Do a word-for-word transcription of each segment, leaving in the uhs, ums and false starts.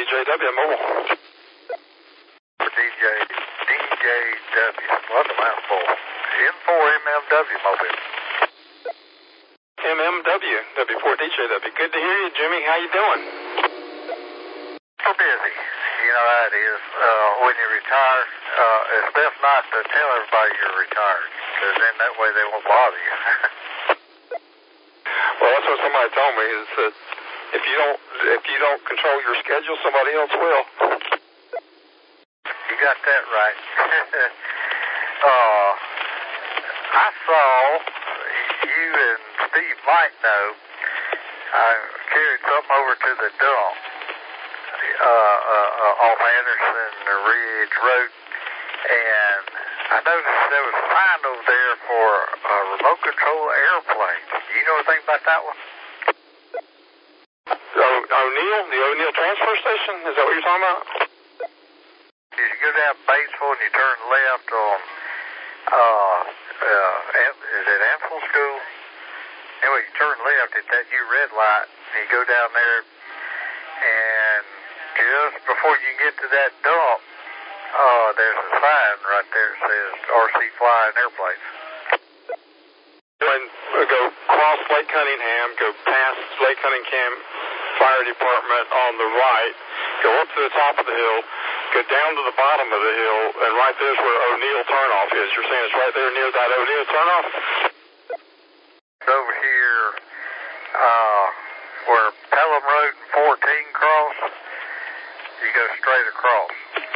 J W Mobile. For D J, D J W, what a mouthful. M four M M W Mobile. M M W, W four D J W. Good to hear you, Jimmy. How you doing? So busy. You know how it is. Uh, when you retire, uh, it's best not to tell everybody you're retired, because then that way they won't bother you. Well, that's what somebody told me, is that if you don't if you don't control your schedule, somebody else will. You got that right. uh, I saw you and Steve might know, I carried something over to the dump uh, uh, uh, off Anderson Ridge Road, and I noticed there was a sign over there for a remote control airplane. Do you know anything about that one? Oh, O'Neill, the O'Neill transfer station? Is that what you're talking about? If you go down Batesville and you turn left on, uh, uh, is it Ansel School? Anyway, you turn left at that new red light, and you go down there, and just before you get to that dump, uh, there's a sign right there that says R C Flying Airplanes. When we go cross Lake Cunningham, go past Lake Cunningham Fire Department on the right, go up to the top of the hill, go down to the bottom of the hill, and right there's where O'Neill turnoff is. You're saying it's right there near that O'Neill turnoff? Over here, uh, where Pelham Road and fourteen cross, you go straight across.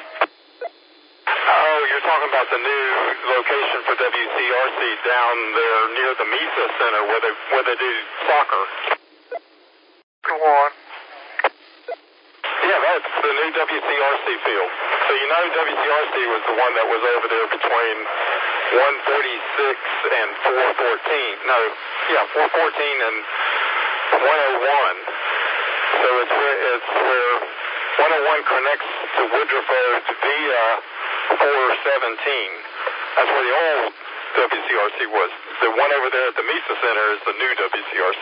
Oh, you're talking about the new location for W C R C down there near the Mesa Center where they where they do soccer. Go on. Yeah, that's the new W C R C field. So you know W C R C was the one that was over there between one forty-six and four fourteen. No, yeah, four fourteen and one oh one. So it's where, it's where one oh one connects to Woodruff Road via four seventeen. That's where the old W C R C was. The one over there at the Mesa Center is the new W C R C.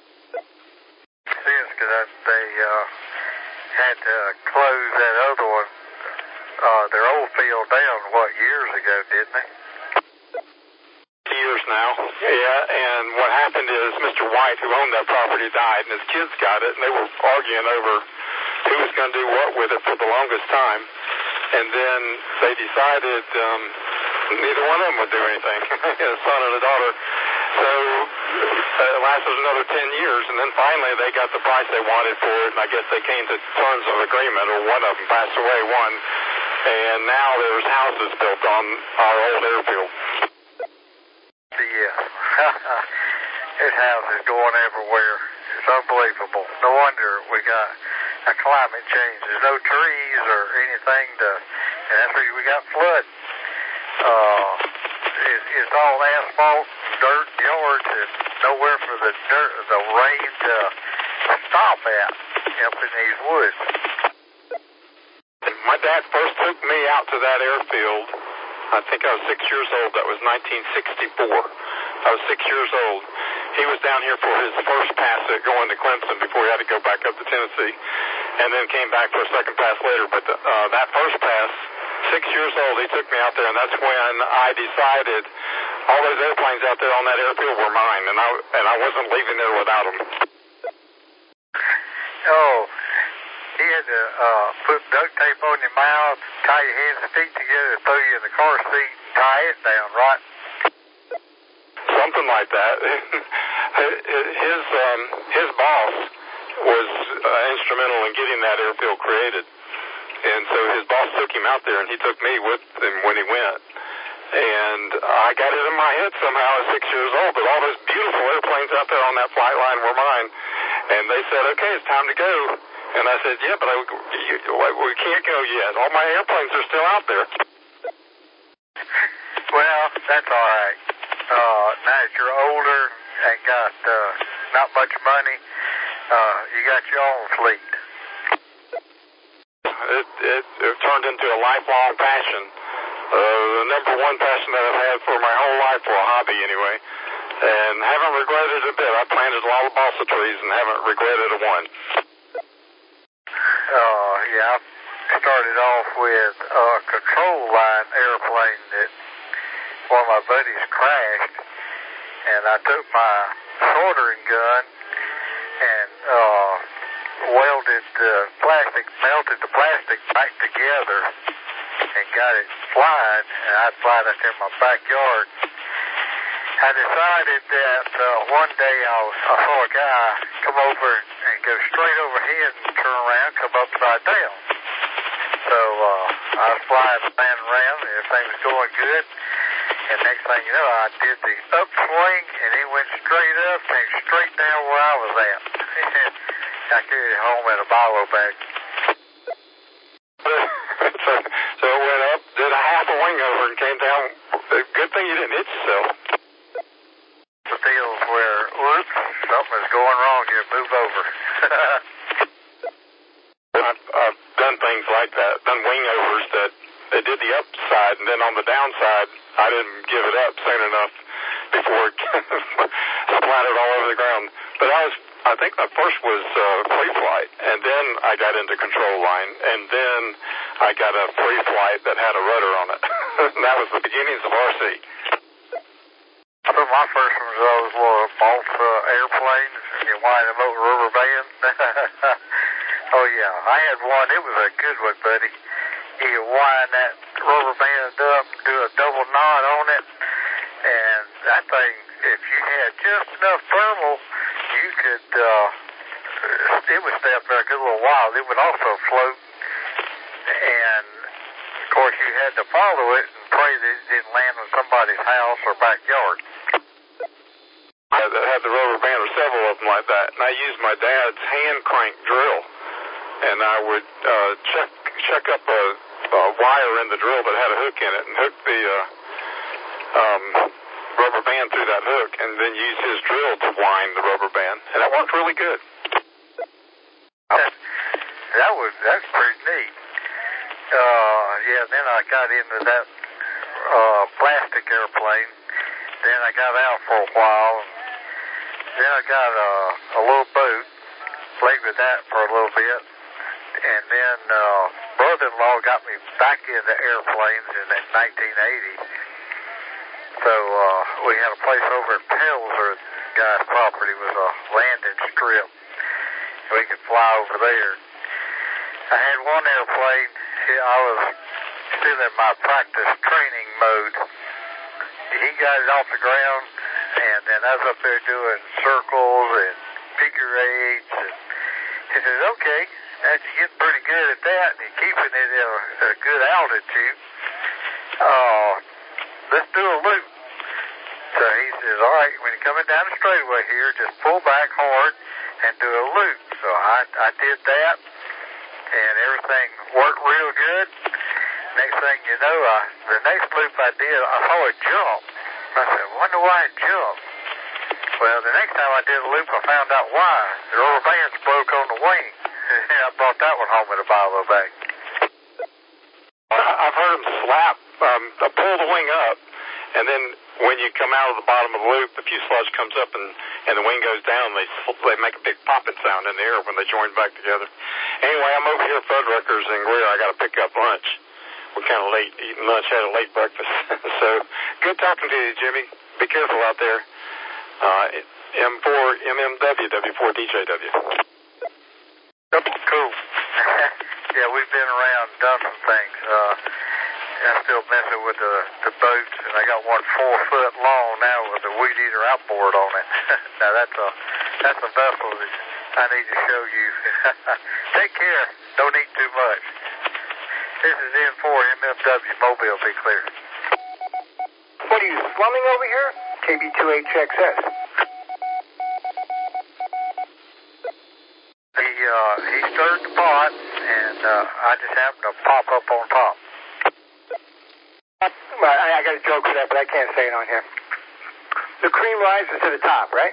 Yes, because they uh, had to close that other one, uh, their old field down, what, years ago, didn't they? Years now. Yeah, and what happened is Mister White, who owned that property, died, and his kids got it, and they were arguing over who was going to do what with it for the longest time. And then they decided um, neither one of them would do anything, a son and a daughter. So uh, it lasted another ten years, and then finally they got the price they wanted for it, and I guess they came to terms of agreement, or one of them passed away, one, and now there's houses built on our old airfield. Yeah. There's houses going everywhere. It's unbelievable. No wonder we got a climate change. There's no trees or anything to, and that's where we got flood. Uh, it, it's all asphalt, dirt, yards, and nowhere for the dirt, the rain to stop at up in these woods. My dad first took me out to that airfield. I think I was six years old. That was nineteen sixty-four. I was six years old. He was down here for his first pass at going to Clemson before he had to go back up to Tennessee, and then came back for a second pass later. But the, uh, that first pass, six years old, he took me out there, and that's when I decided all those airplanes out there on that airfield were mine, and I and I wasn't leaving there without them. Oh, he had to uh, put duct tape on your mouth, tie your hands and feet together, throw you in the car seat, and tie it down, right? Something like that. his um, his boss was uh, instrumental in getting that airfield created, and so his boss took him out there, and he took me with him when he went. And I got it in my head somehow at six years old that all those beautiful airplanes out there on that flight line were mine. And they said, "Okay, it's time to go." And I said, "Yeah, but I, you, we can't go yet. All my airplanes are still out there." Well, that's all right. Uh, now that you're older and got uh, not much money, uh, you got your own fleet. It, it, it turned into a lifelong passion. Uh, the number one passion that I've had for my whole life, for a hobby anyway. And haven't regretted it a bit. I planted a lot of balsa trees and haven't regretted a one. Oh, yeah, I started off with a control line airplane that one of my buddies crashed, and I took my soldering gun and uh, welded the plastic, melted the plastic back together and got it flying, and I'd fly it out in my backyard. I decided that uh, one day I, was, I saw a guy come over and go straight overhead and turn around, come upside down. So uh, I was flying, flying around, and everything was going good. And next thing you know, I did the upswing, and he went straight up, came straight down where I was at. I carried it home in a bolo bag. so, so it went up, did a half a wing over, and came down. Good thing you didn't hit yourself. The deals where, whoops, something is going wrong here, move over. I've, I've done things like that, done wing overs that they did the upside, and then on the downside, I didn't give it up soon enough before it splattered all over the ground. But I was, I think my first was uh, free flight, and then I got into control line, and then I got a free flight that had a rudder on it. And that was the beginnings of R C. I think my first one was those little Bolt uh, airplanes, and you wind them over rubber band. Oh, yeah, I had one. It was a good one, buddy. You could wind that rubber band up, do a double knot on it, and that thing, if you had just enough thermal, you could, uh, it would stay up there a good little while. It would also float, and, of course, you had to follow it and pray that it didn't land on somebody's house or backyard. I had the rubber band, or several of them like that, and I used my dad's hand crank drill, and I would uh, check check up a, a wire in the drill that had a hook in it, and hook the uh, um, rubber band through that hook, and then use his drill to wind the rubber band, and that worked really good. That, that was that's pretty neat. Uh, yeah, then I got into that uh, plastic airplane. Then I got out for a while. Then I got a, a little boat, played with that for a little bit, and then uh, brother-in-law got me back into airplanes in nineteen eighty. So uh, we had a place over at Pelzer, the guy's property was a landing strip. We could fly over there. I had one airplane. I was still in my practice training mode. He got it off the ground, and then I was up there doing circles and figure eights. And he says, okay, that's getting pretty good at that, and you're keeping it at a, a good altitude. Uh, let's do a loop. So he says, all right, when you're coming down the straightaway here, just pull back hard and do a loop. So I, I did that, and everything worked real good. Next thing you know, I, the next loop I did, I saw it jump. I said, wonder why it jumped. Well, the next time I did a loop, I found out why. The rubber bands broke on the wing. And I brought that one home in a bolo bag. I've heard them slap, um, pull the wing up, and then when you come out of the bottom of the loop, the fuselage comes up and, and the wing goes down. They they make a big popping sound in the air when they join back together. Anyway, I'm over here at Fuddruckers in Greer. I got to pick up lunch. We're kind of late eating lunch, had a late breakfast. So, good talking to you, Jimmy. Be careful out there. Uh, M four M M W, W four D J W. Cool. Yeah, we've been around and done some things. Uh, I'm still messing with the, the boats, and I got one four foot long now with a weed eater outboard on it. Now, that's a, that's a vessel that I need to show you. Take care. Don't eat too much. This is M four M M W, Mobile, be clear. What are you, slumming over here? K B two H X S. He, uh, he stirred the pot, and uh, I just happened to pop up on top. Well, I, I got a joke for that, but I can't say it on here. The cream rises to the top, right?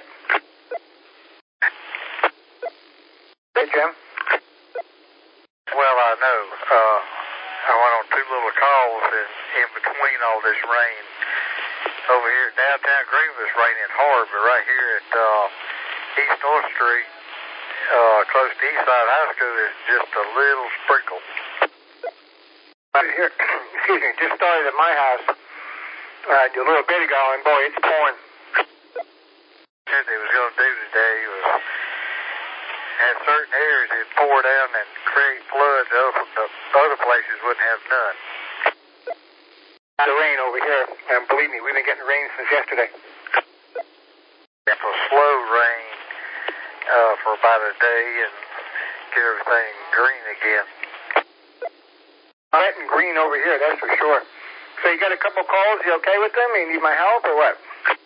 Hey, Jim. Well, I know. Uh, I went on two little calls in, in between all this rain. Over here at downtown Greenville, it's raining hard, but right here at uh, East North Street, uh, close to Eastside High School is just a little sprinkle. Right here, excuse me, just started at my house uh, a little bit ago, and boy, it's pouring. What they was going to do today was have certain areas it'd pour down and create floods. Other, other places wouldn't have none. The rain over here, and believe me, we've been getting rain since yesterday. It was slow rain uh, for about a day and get everything green again. Wet and green over here, that's for sure. So you got a couple calls, you okay with them? You need my help or what?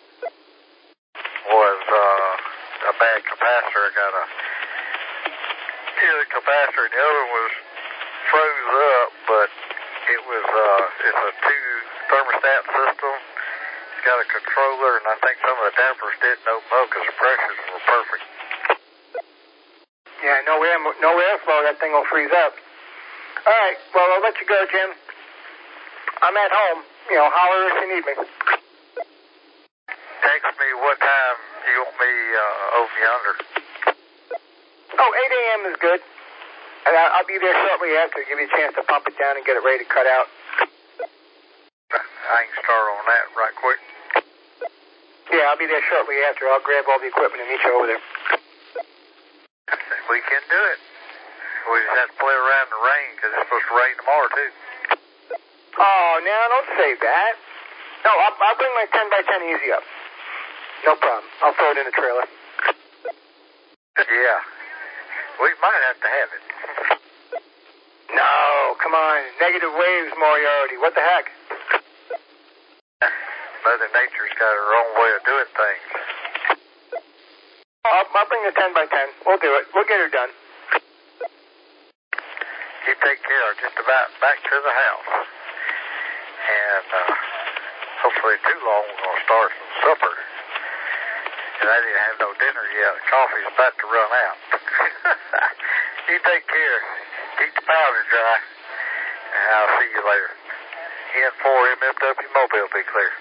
Was uh, a bad capacitor. I got a here the capacitor and the other one was froze up, but it was uh, it's a two thermostat system. It's got a controller, and I think some of the dampers didn't open up because the pressures were perfect. Yeah, no air, no airflow, that thing will freeze up. All right, well, I'll let you go, Jim. I'm at home. You know, holler if you need me. Text me what time you want me uh, over yonder. Oh, eight a.m. is good. And I'll be there shortly after to give you a chance to pump it down and get it ready to cut out. I can start on that right quick. Yeah, I'll be there shortly after. I'll grab all the equipment and meet you over there. We can do it. We just have to play around in the rain because it's supposed to rain tomorrow, too. Oh, now don't say that. No, I'll, I'll bring my ten by ten easy up. No problem. I'll throw it in the trailer. Yeah. We might have to have it. No, come on. Negative waves, Moriarty. What the heck? Mother Nature's got her own way of doing things. I'll, I'll bring the ten by ten. We'll do it. We'll get her done. You take care of just about back to the house. And uh, hopefully too long we're going to start some supper. And I didn't have no dinner yet. The coffee's about to run out. You take care. Keep the powder dry. And I'll see you later. N four M M W Mobile be clear.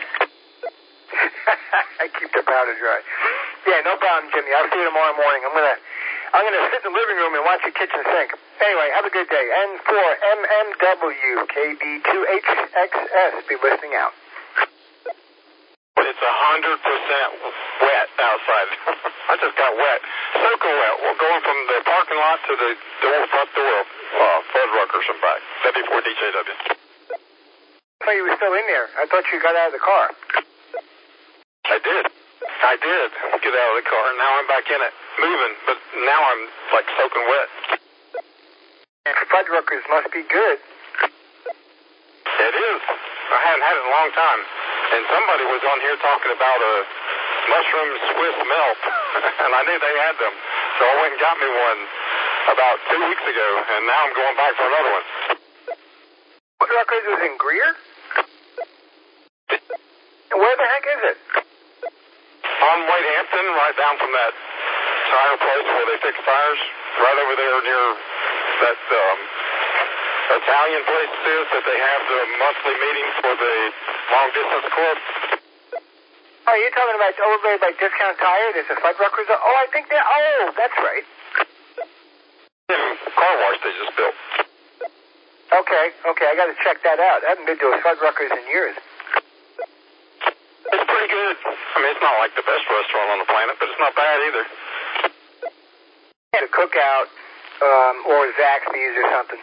I keep the powder dry. Yeah, no problem, Jimmy. I'll see you tomorrow morning. I'm gonna, I'm gonna sit in the living room and watch the kitchen sink. Anyway, have a good day. N four M M W K B two H X S. Be listening out. It's a hundred percent wet outside. I just got wet, soaking wet. We're going from the parking lot to the door, front door of uh, Fuddruckers and back. W four D J W. I thought you were still in there. I thought you got out of the car. I did. I did get out of the car, and now I'm back in it, moving, but now I'm, like, soaking wet. And Fuddruckers must be good. It is. I hadn't had it in a long time. And somebody was on here talking about a mushroom Swiss melt, and I knew they had them. So I went and got me one about two weeks ago, and now I'm going back for another one. Fuddruckers is in Greer? And where the heck is it? On White Hampton, right down from that tire place where they fix tires, right over there near that um, Italian place is that they have the monthly meeting for the long distance club. Oh, you're talking about over there by Discount Tire? There's a Fuddruckers? Oh, I think they're... Oh, that's right. And car wash they just built. Okay, okay, I got to check that out. I haven't been to a Fuddruckers in years. It's pretty good. I mean, it's not like the best restaurant on the planet, but it's not bad either. Had a cookout, um, or Zaxby's or something.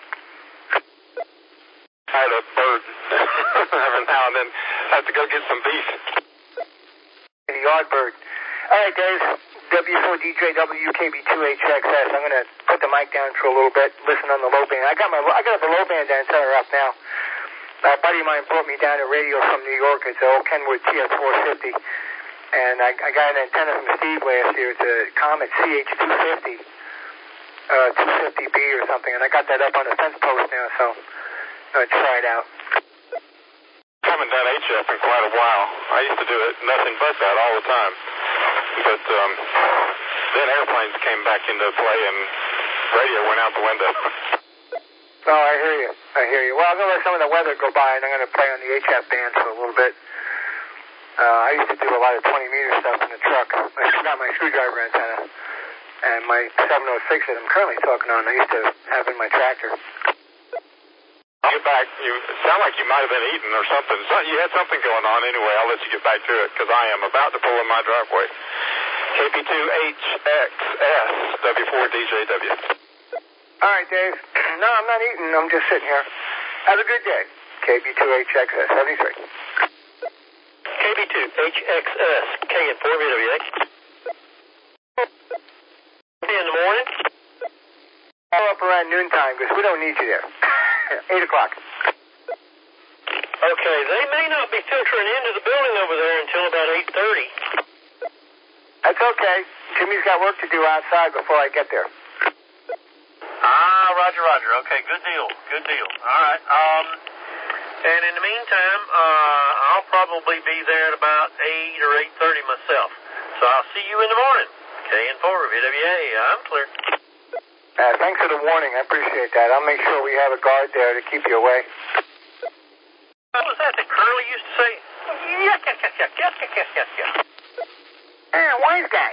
I had a bird every now and then. I have to go get some beef. The yard bird. All right, guys. W four D J W K B two H X S. I'm going to put the mic down for a little bit, listen on the low band. I got my, I got the low band down, turn her up now. A buddy of mine brought me down a radio from New York. It's an old Kenwood T S four fifty. And I, I got an antenna from Steve last year. It's a Comet C H two fifty, uh, two fifty B or something. And I got that up on the fence post now, so I'm going to try it out. I haven't done H F in quite a while. I used to do it, nothing but that all the time. But um, then airplanes came back into play and radio went out the window. Oh, I hear you. I hear you. Well, I'm going to let some of the weather go by, and I'm going to play on the H F band for a little bit. Uh, I used to do a lot of twenty meter stuff in the truck. I still got my screwdriver antenna. and my seven oh six that I'm currently talking on, I used to have in my tractor. Get back. You sound like you might have been eating or something. So you had something going on anyway. I'll let you get back to it because I am about to pull in my driveway. K B two H X S W four D J W. All right, Dave. No, I'm not eating. I'm just sitting here. Have a good day. K B two H X S seventy-three. K B two H X S K and four V W A. In the morning? Call up around noontime because we don't need you there. eight o'clock. Okay, they may not be filtering into the building over there until about eight thirty. That's okay. Jimmy's got work to do outside before I get there. Ah, roger, roger. Okay, good deal. Good deal. All right. Um, and in the meantime, uh, I'll probably be there at about eight or eight thirty myself. So I'll see you in the morning. K and four V W A. I'm clear. Uh, thanks for the warning. I appreciate that. I'll make sure we have a guard there to keep you away. What was that that Curly used to say? Yuck, yuck, yuck, yuck, yuck, yuck, yuck, yuck, yuck. Hey, wise guy.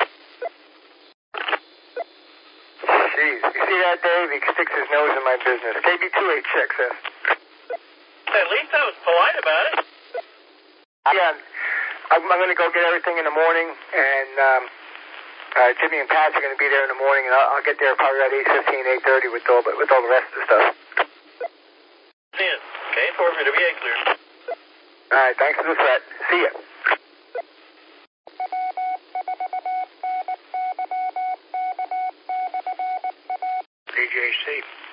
Jeez, you see that, Dave? He sticks his nose in my business. K B two H X S. At least I was polite about it. Yeah, I'm, I'm going to go get everything in the morning, and um, uh, Jimmy and Pat are going to be there in the morning, and I'll, I'll get there probably about eight fifteen, eight thirty with all, with all the rest of the stuff. ten. K four V W A clear. All right, thanks for the threat. See ya. D J C.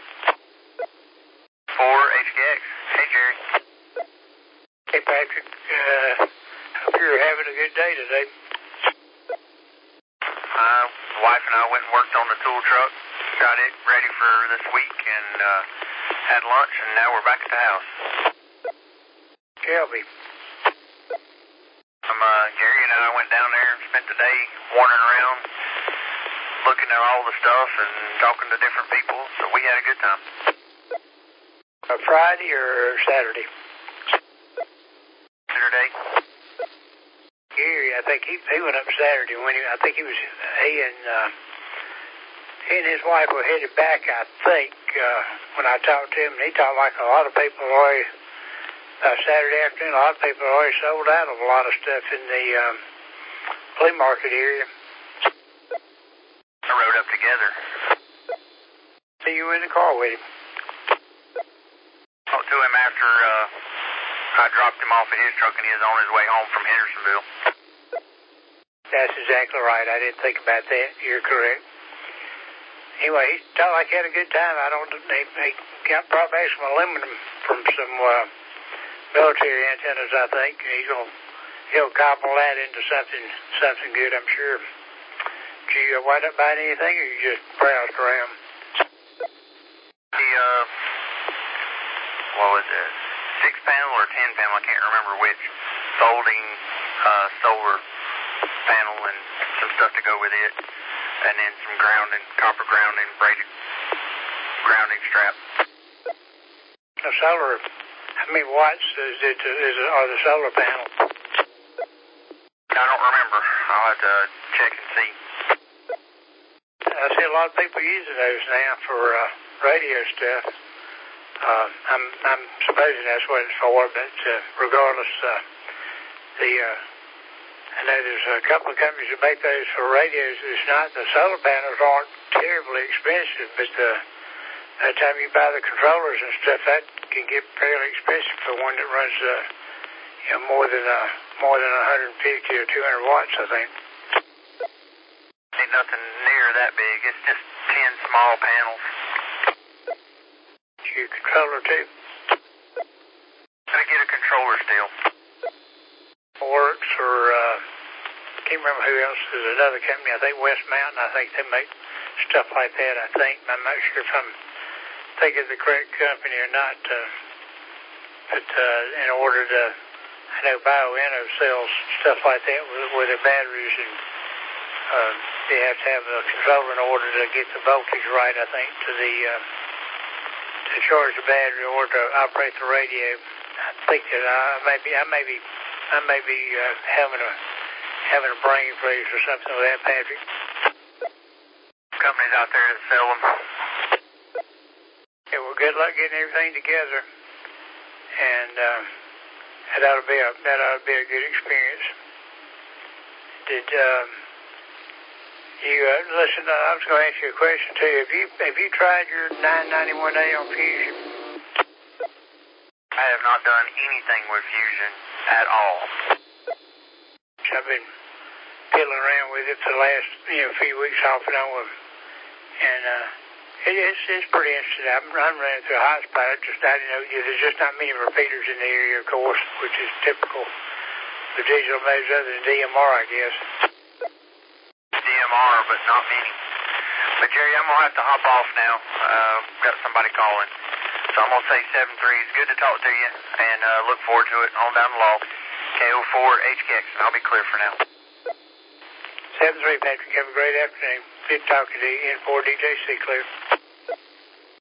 four H K X. Hey, Jerry. Hey, Patrick. Uh, hope you're having a good day today. Uh, wife and I went and worked on the tool truck, got it ready for this week, and uh, had lunch, and now we're back at the house. Shelby. Um, uh, Gary and I went down there and spent the day wandering around, looking at all the stuff and talking to different people, so we had a good time. Uh, Friday or Saturday? Saturday. Gary, I think he, he went up Saturday when he, I think he was, he and, uh, he and his wife were headed back, I think, uh, when I talked to him, and he talked like a lot of people already, uh, Saturday afternoon, a lot of people already sold out of a lot of stuff in the, um, flea market area. I rode up together. See you in the car with him. Talked to him after, uh, I dropped him off at his truck and he was on his way home from Hendersonville. That's exactly right. I didn't think about that. You're correct. Anyway, he talked like he had a good time. I don't, he, he got brought back some aluminum from some, uh, military antennas, I think. He's gonna, he'll cobble that into something, something good, I'm sure. Did you uh, wind up buying anything, or you just browsed around? He, uh, what was it? Six panel or ten panel, I can't remember which. Folding, uh, solar panel and some stuff to go with it. And then some grounding, copper grounding, braided grounding strap. The solar, how many watts is it, is it, are the solar panels? I don't remember. I'll have to check and see. I see a lot of people using those now for uh, radio stuff. Uh, I'm I'm supposing that's what it's for, but uh, regardless, uh, the uh, I know there's a couple of companies that make those for radios. It's not the solar panels aren't terribly expensive, but the by the time you buy the controllers and stuff, that can get fairly expensive for one that runs uh, you know more than uh, more than one hundred fifty or two hundred watts, I think. Ain't nothing near that big. It's just ten small panels. Your controller too? I get a controller still. Works or uh, can't remember who else. There's another company. I think West Mountain. I think they make stuff like that. I think I'm not sure if I'm thinking of the correct company or not. Uh, but uh, in order to, I know BioEnno sells stuff like that with, with their batteries, and uh, they have to have a controller in order to get the voltage right. I think to the uh, to charge the battery or to operate the radio. I think that I may be, I may be, I may be uh, having a having a brain freeze or something like that, Patrick. companies out there that sell them. Yeah, well, good luck getting everything together. And uh, that ought to be a that ought to be a good experience. Did um, you uh, listen? Uh, I was going to ask you a question too. Have you have you tried your nine ninety-one A on Fusion? I have not done anything with Fusion at all. I've been piddling around with it for the last you know few weeks off and on, and uh, it, it's it's pretty interesting. I'm, I'm running through a hotspot. I just I you know there's just not many repeaters in the area, of course, which is typical of digital modes other than D M R, I guess. D M R, but not many. But Jerry, I'm gonna have to hop off now. Uh, got somebody calling. So I'm going to say seven three. It's good to talk to you, and uh, look forward to it on down the log. K O four H K X, and I'll be clear for now. seven three, Patrick. Have a great afternoon. Good talking to you. N four D J C clear.